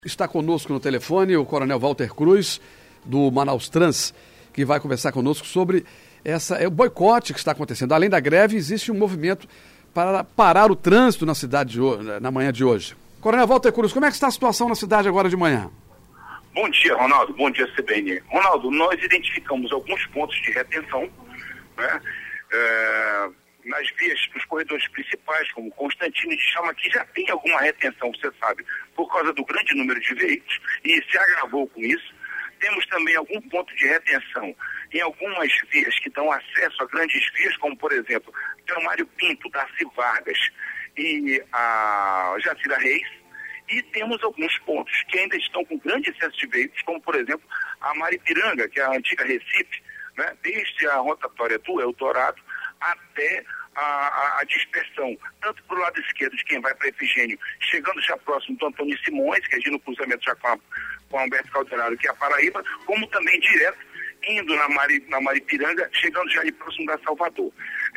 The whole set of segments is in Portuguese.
Está conosco no telefone o Coronel Walter Cruz, do Manaus Trans, que vai conversar conosco sobre o boicote que está acontecendo. Além da greve, existe um movimento para parar o trânsito na cidade na manhã de hoje. Coronel Walter Cruz, como é que está a situação na cidade agora de manhã? Bom dia, Ronaldo. Bom dia, CBN. Ronaldo, nós identificamos alguns pontos de retenção, né? Nas vias, nos corredores principais, como Constantino de Chama, que já tem alguma retenção, você sabe, por causa do grande número de veículos, e se agravou com isso. Temos também algum ponto de retenção em algumas vias que dão acesso a grandes vias, como, por exemplo, o Mário Pinto, Darcy Vargas e a Jacira Reis. E temos alguns pontos que ainda estão com grande excesso de veículos, como, por exemplo, a Maripiranga, que é a antiga Recife, né, desde a rotatória do Eldorado até a dispersão, tanto para o lado esquerdo de quem vai para Efigênio, chegando já próximo do Antônio Simões, que é no cruzamento já com Humberto Calderaro, que é a Paraíba, como também direto indo na Maripiranga, chegando já ali próximo da Salvador.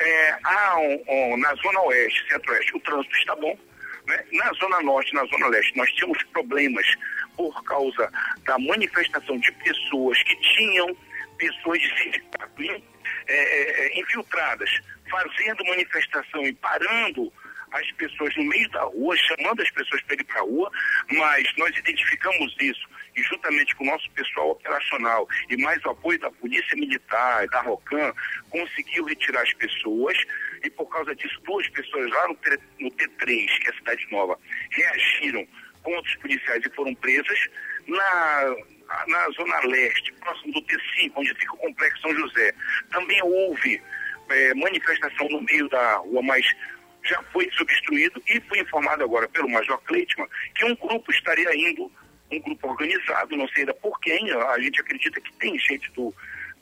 Na Zona Oeste, Centro-Oeste, o trânsito está bom, né? Na Zona Norte, na Zona Leste, nós tínhamos problemas por causa da manifestação de pessoas que tinham pessoas de sindicato infiltradas, fazendo manifestação e parando as pessoas no meio da rua, chamando as pessoas para ir para a rua, mas nós identificamos isso e juntamente com o nosso pessoal operacional e mais o apoio da Polícia Militar, da ROCAM, conseguiu retirar as pessoas e por causa disso 2 pessoas lá no T3, que é a Cidade Nova, reagiram contra os policiais e foram presas. Na Zona Leste, próximo do T5, onde fica o Complexo São José, também houve manifestação no meio da rua, mas já foi substituído e foi informado agora pelo Major Cleiton que um grupo estaria indo, um grupo organizado, não sei ainda por quem, a gente acredita que tem gente do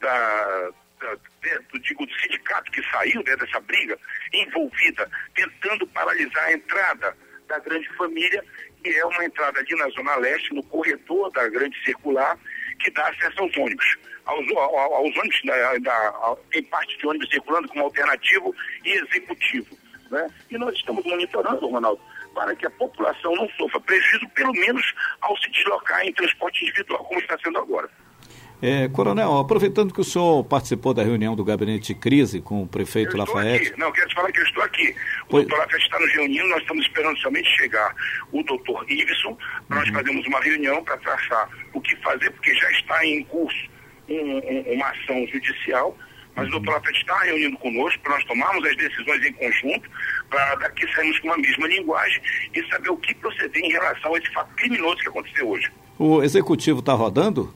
sindicato que saiu dessa briga, envolvida, tentando paralisar a entrada da Grande Família, que é uma entrada ali na Zona Leste, no corredor da Grande Circular, que dá acesso aos ônibus. Aos ônibus, tem parte de ônibus circulando como alternativo e executivo, né? E nós estamos monitorando, Ronaldo, para que a população não sofra prejuízo, pelo menos ao se deslocar em transporte individual, como está sendo agora. Coronel, aproveitando que o senhor participou da reunião do Gabinete de Crise com o prefeito Lafayette... Quero te falar que eu estou aqui. O doutor Lafayette está nos reunindo, nós estamos esperando somente chegar o doutor Iveson, para nós fazermos uma reunião para traçar o que fazer, porque já está em curso uma ação judicial, mas o doutor Lafayette está reunindo conosco para nós tomarmos as decisões em conjunto, para daqui sairmos com a mesma linguagem e saber o que proceder em relação a esse fato criminoso que aconteceu hoje. O executivo está rodando?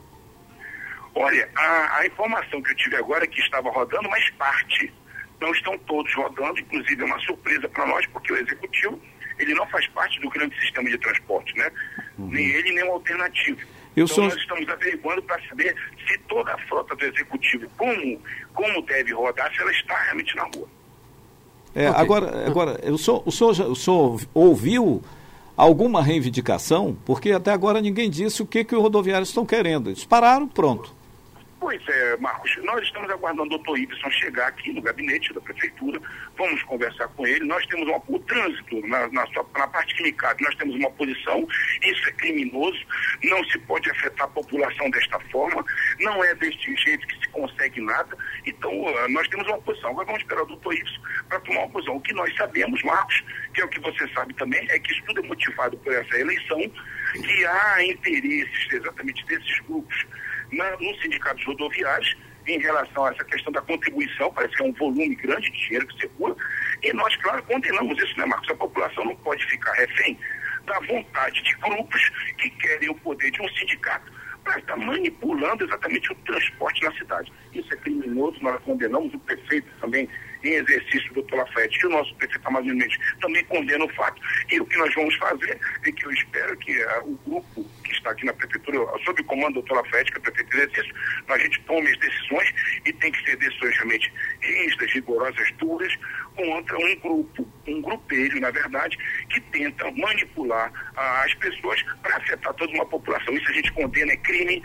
Olha, a informação que eu tive agora é que estava rodando, mas parte. Não estão todos rodando, inclusive é uma surpresa para nós, porque o executivo, ele não faz parte do grande sistema de transporte, né? Nem ele, nem o alternativo. Nós estamos averiguando para saber se toda a frota do executivo, como deve rodar, se ela está realmente na rua. Okay. Agora, o senhor ouviu alguma reivindicação? Porque até agora ninguém disse o que os rodoviários estão querendo. Eles pararam, pronto. Pois é, Marcos, nós estamos aguardando o doutor Iveson chegar aqui no gabinete da prefeitura, vamos conversar com ele. Nós temos o trânsito, na parte que nós temos uma posição, isso é criminoso, não se pode afetar a população desta forma, não é deste jeito que se consegue nada, então nós temos uma posição. Agora vamos esperar o doutor Iveson para tomar uma posição. O que nós sabemos, Marcos, que é o que você sabe também, é que isso tudo é motivado por essa eleição, que há interesses exatamente desses grupos nos sindicatos rodoviários em relação a essa questão da contribuição, parece que é um volume grande de dinheiro que circula, e nós, claro, condenamos isso, né, Marcos? A população não pode ficar refém da vontade de grupos que querem o poder de um sindicato para estar manipulando exatamente o transporte na cidade. Isso é criminoso, nós condenamos, o prefeito também, em exercício, o doutor Lafayette, e o nosso prefeito Amazonense também condena o fato. E o que nós vamos fazer é que eu espero que o grupo que está aqui na prefeitura, sob o comando do doutor Lafayette, que é o prefeito de exercício, a gente tome as decisões e tem que ser decisões realmente rígidas, rigorosas, duras, contra um grupelho, na verdade, que tenta manipular as pessoas para afetar toda uma população. Isso a gente condena, é crime,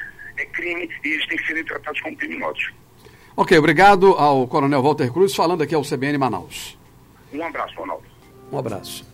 e eles têm que serem tratados como criminosos. Ok, obrigado ao Coronel Walter Cruz, falando aqui ao CBN Manaus. Um abraço, Ronaldo. Um abraço.